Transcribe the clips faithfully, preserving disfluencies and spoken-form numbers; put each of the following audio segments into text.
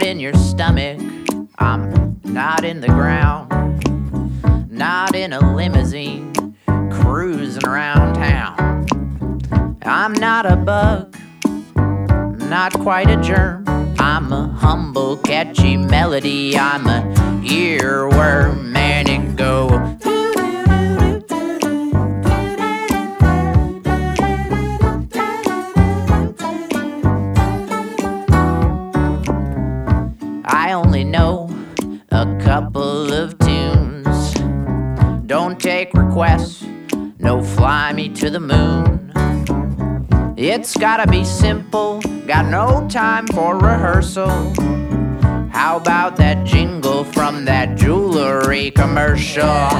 in your stomach. I'm not in the ground, not in a limousine, cruising around town. I'm not a bug, not quite a germ. I'm a humble, catchy melody. I'm a earworm, and it go. I only know a couple of tunes. Don't take requests, no fly me to the moon. It's gotta be simple, got no time for rehearsal. How about that jingle from that jewelry commercial?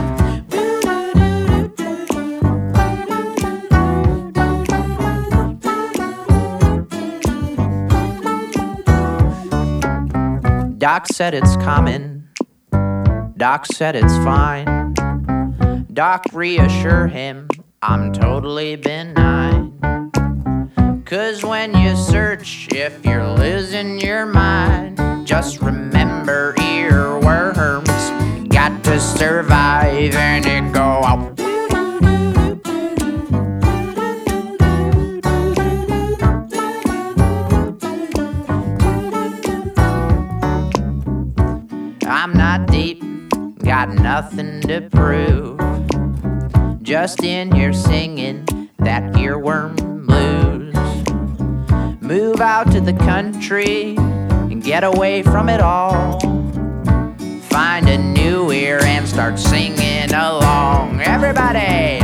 Doc said it's common, Doc said it's fine. Doc, reassure him I'm totally benign. Cause when you search, if you're losing your mind, just remember earworms got to survive, and it go out. I'm not deep, got nothing to prove. Just in here singing that earworm blues. Move out to the country and get away from it all. Find a new ear and start singing along. Everybody!